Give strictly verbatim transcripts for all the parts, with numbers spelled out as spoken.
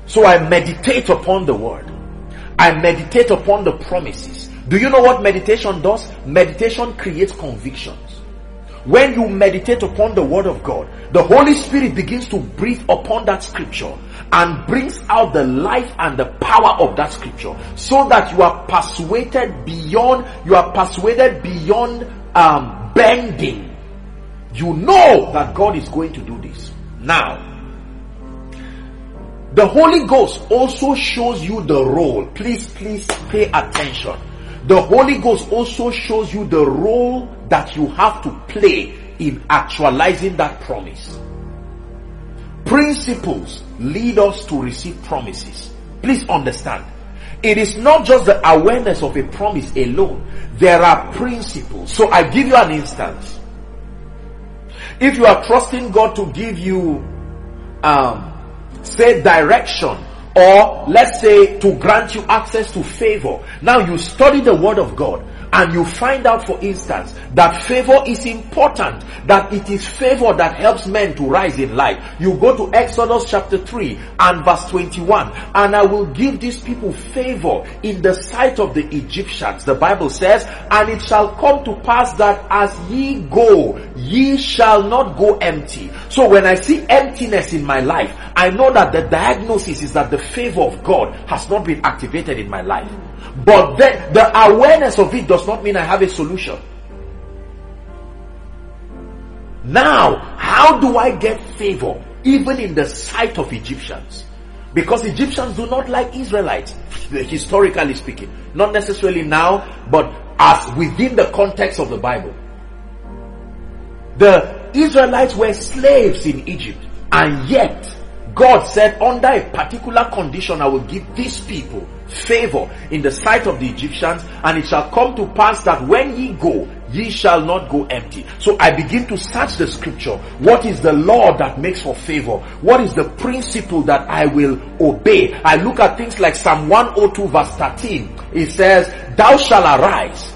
So I meditate upon the word. I meditate upon the promises. Do you know what meditation does? Meditation creates convictions. When you meditate upon the word of God, the Holy Spirit begins to breathe upon that scripture and brings out the life and the power of that scripture, so that you are persuaded beyond, you are persuaded beyond um, bending. You know that God is going to do this. Now, the Holy Ghost also shows you the role. Please, please pay attention. The Holy Ghost also shows you the role that you have to play in actualizing that promise. Principles lead us to receive promises. Please understand. It is not just the awareness of a promise alone. There are principles. So I give you an instance. If you are trusting God to give you, um, say, direction, or let's say to grant you access to favor. Now you study the word of God and you find out, for instance, that favor is important, that it is favor that helps men to rise in life. You go to Exodus chapter three and verse twenty-one, and I will give these people favor in the sight of the Egyptians. The Bible says, and it shall come to pass that as ye go, ye shall not go empty. So when I see emptiness in my life, I know that the diagnosis is that the favor of God has not been activated in my life. But then the awareness of it does not mean I have a solution. Now, how do I get favor even in the sight of Egyptians? Because Egyptians do not like Israelites, historically speaking. Not necessarily now, but as within the context of the Bible. The Israelites were slaves in Egypt, and yet God said, under a particular condition, I will give these people favor in the sight of the Egyptians, and it shall come to pass that when ye go, ye shall not go empty. So I begin to search the scripture. What is the law that makes for favor? What is the principle that I will obey? I look at things like Psalm one oh two verse thirteen. It says, thou shalt arise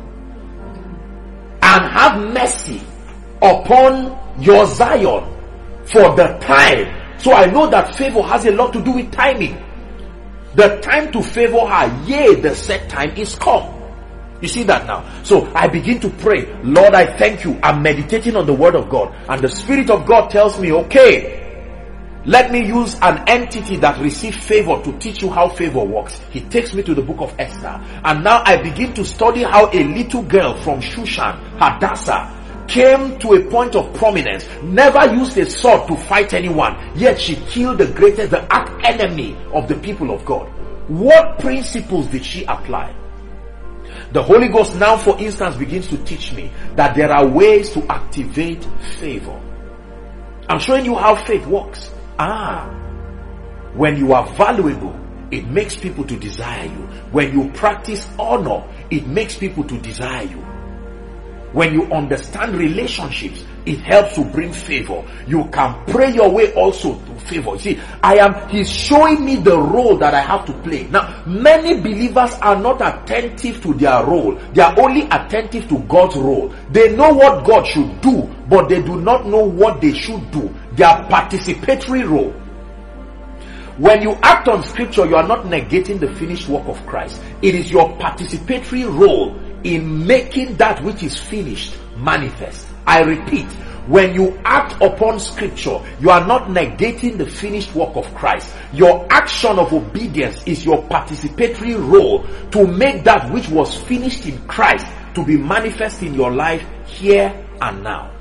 and have mercy upon your Zion for the time. So I know that favor has a lot to do with timing. The time to favor her, yea, the set time is come. You see that now? So I begin to pray, Lord, I thank you. I'm meditating on the word of God, and the Spirit of God tells me, okay, let me use an entity that received favor to teach you how favor works. He takes me to the book of Esther, and now I begin to study how a little girl from Shushan, Hadassah, came to a point of prominence, never used a sword to fight anyone, yet she killed the greatest, the arch enemy of the people of God. What principles did she apply? The Holy Ghost now, for instance, begins to teach me that there are ways to activate favor. I'm showing you how faith works. Ah, when you are valuable, it makes people to desire you. When you practice honor, it makes people to desire you. When you understand relationships, it helps to bring favor. You can pray your way also to favor. See, I am, he's showing me the role that I have to play. Now, many believers are not attentive to their role. They are only attentive to God's role. They know what God should do, but they do not know what they should do. Their participatory role. When you act on scripture, you are not negating the finished work of Christ. It is your participatory role in making that which is finished manifest. I repeat, when you act upon scripture, you are not negating the finished work of Christ. Your action of obedience is your participatory role to make that which was finished in Christ to be manifest in your life here and now.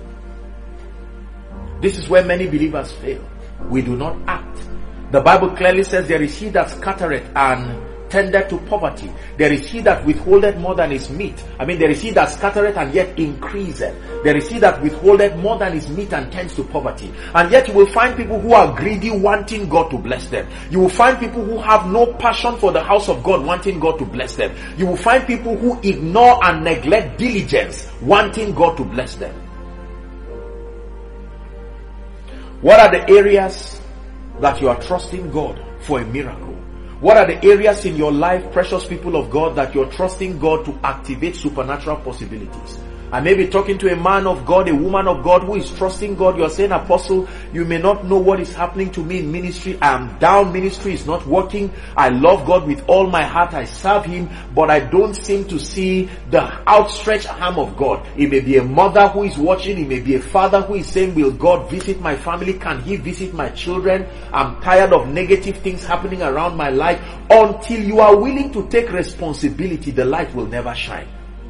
This is where many believers fail. We do not act. The Bible clearly says, there is he that scattereth and tended to poverty. There is he that withholdeth more than his meat. I mean, there is he that scattereth and yet increaseth. There is he that withholdeth more than his meat and tends to poverty. And yet you will find people who are greedy, wanting God to bless them. You will find people who have no passion for the house of God, wanting God to bless them. You will find people who ignore and neglect diligence, wanting God to bless them. What are the areas that you are trusting God for a miracle? What are the areas in your life, precious people of God, that you're trusting God to activate supernatural possibilities? I may be talking to a man of God, a woman of God who is trusting God. You're saying, Apostle, you may not know what is happening to me in ministry. I'm down. Ministry is not working. I love God with all my heart. I serve Him, but I don't seem to see the outstretched arm of God. It may be a mother who is watching. It may be a father who is saying, will God visit my family? Can He visit my children? I'm tired of negative things happening around my life. Until you are willing to take responsibility, the light will never shine.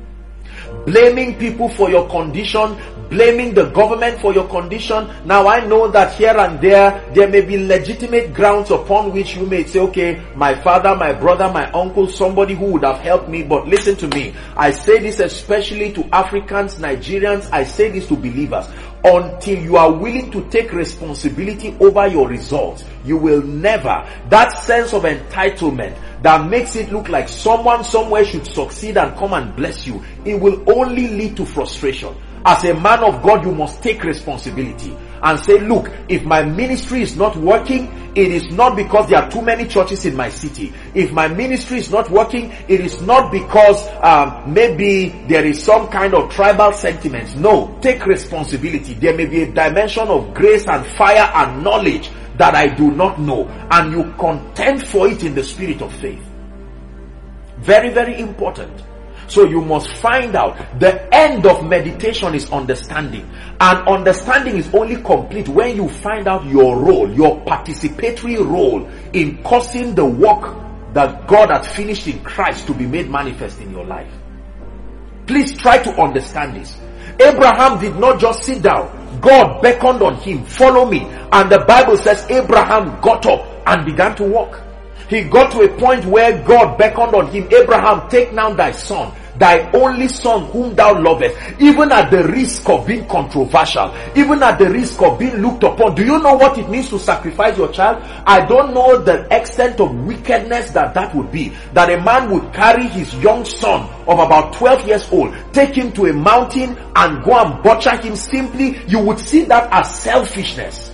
Blaming people for your condition, blaming the government for your condition. Now I know that here and there, there may be legitimate grounds upon which you may say, okay, my father, my brother, my uncle, somebody who would have helped me. But listen to me. I say this especially to Africans, Nigerians. I say this to believers. Until you are willing to take responsibility over your results, you will never, that sense of entitlement that makes it look like someone somewhere should succeed and come and bless you, it will only lead to frustration. As a man of God, you must take responsibility and say, look, if my ministry is not working, it is not because there are too many churches in my city. If my ministry is not working, it is not because um, maybe there is some kind of tribal sentiments. No, take responsibility. There may be a dimension of grace and fire and knowledge that I do not know, and you contend for it in the spirit of faith. Very, very important. So you must find out. The end of meditation is understanding. And understanding is only complete when you find out your role, your participatory role in causing the work that God has finished in Christ to be made manifest in your life. Please try to understand this. Abraham did not just sit down. God beckoned on him, follow me. And the Bible says Abraham got up and began to walk. He got to a point where God beckoned on him, Abraham, take now thy son, thy only son whom thou lovest, even at the risk of being controversial, even at the risk of being looked upon. Do you know what it means to sacrifice your child? I don't know the extent of wickedness that that would be. That a man would carry his young son of about twelve years old, take him to a mountain and go and butcher him simply. You would see that as selfishness.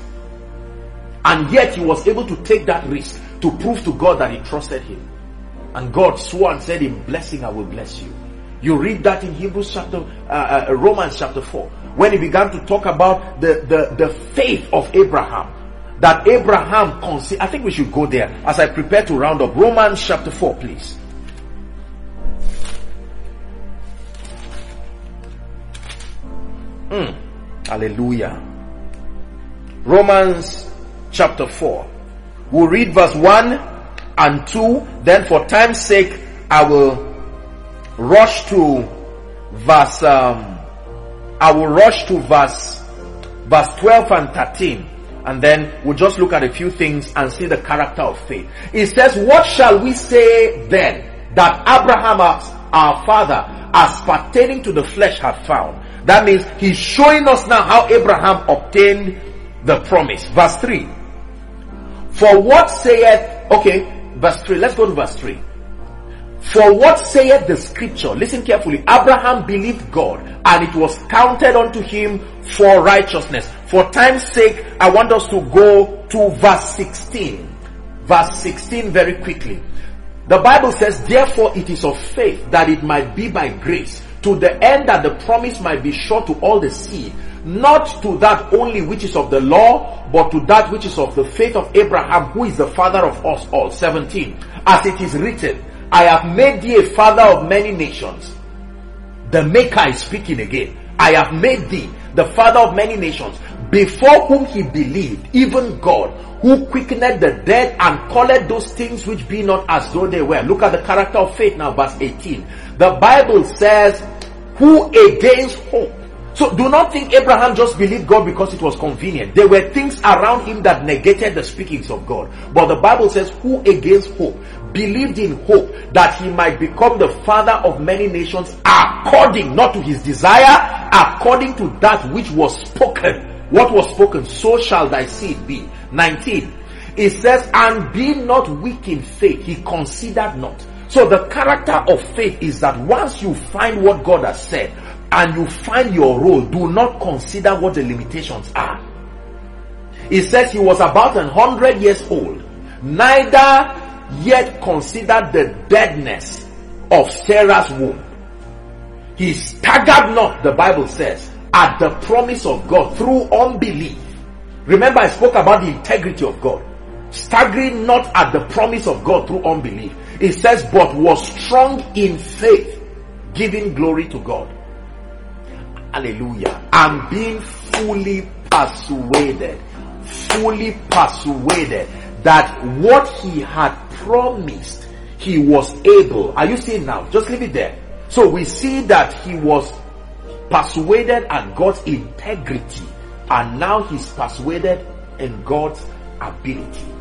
And yet he was able to take that risk to prove to God that he trusted him. And God swore and said, in blessing I will bless you. You read that in Hebrews chapter, uh, uh, Romans chapter four, when he began to talk about the, the, the faith of Abraham. That Abraham, conce- I think we should go there as I prepare to round up. Romans chapter four, please. Mm. Hallelujah. Romans chapter four. We'll read verse one and two. Then for time's sake, I will rush to verse, um, I will rush to verse, verse twelve and thirteen. And then we'll just look at a few things and see the character of faith. It says, what shall we say then that Abraham, our father, as pertaining to the flesh hath found? That means he's showing us now how Abraham obtained the promise. Verse three. For what saith, okay, verse three, let's go to verse three. For what saith the scripture? Listen carefully. Abraham believed God, and it was counted unto him for righteousness. For time's sake, I want us to go to verse sixteen. Verse sixteen very quickly. The Bible says, therefore it is of faith that it might be by grace, to the end that the promise might be sure to all the seed, not to that only which is of the law, but to that which is of the faith of Abraham, who is the father of us all. seventeen. As it is written, I have made thee a father of many nations. The Maker is speaking again. I have made thee the father of many nations, before whom he believed, even God, who quickened the dead and called those things which be not as though they were. Look at the character of faith now, verse eighteen. The Bible says, who against hope. So do not think Abraham just believed God because it was convenient. There were things around him that negated the speakings of God. But the Bible says, who against hope believed in hope that he might become the father of many nations, according, not to his desire, according to that which was spoken. What was spoken? So shall thy seed be. nineteen. It says, and be not weak in faith, he considered not. So the character of faith is that once you find what God has said, and you find your role, do not consider what the limitations are. It says he was about a hundred years old, neither yet considered the deadness of Sarah's womb. He staggered not, the Bible says, at the promise of God through unbelief. Remember, I spoke about the integrity of God. Staggering not at the promise of God through unbelief. It says, but was strong in faith, giving glory to God. Hallelujah. And being fully persuaded, fully persuaded that what he had promised, he was able. Are you seeing now? Just leave it there. So we see that he was persuaded at God's integrity, and now he's persuaded in God's ability.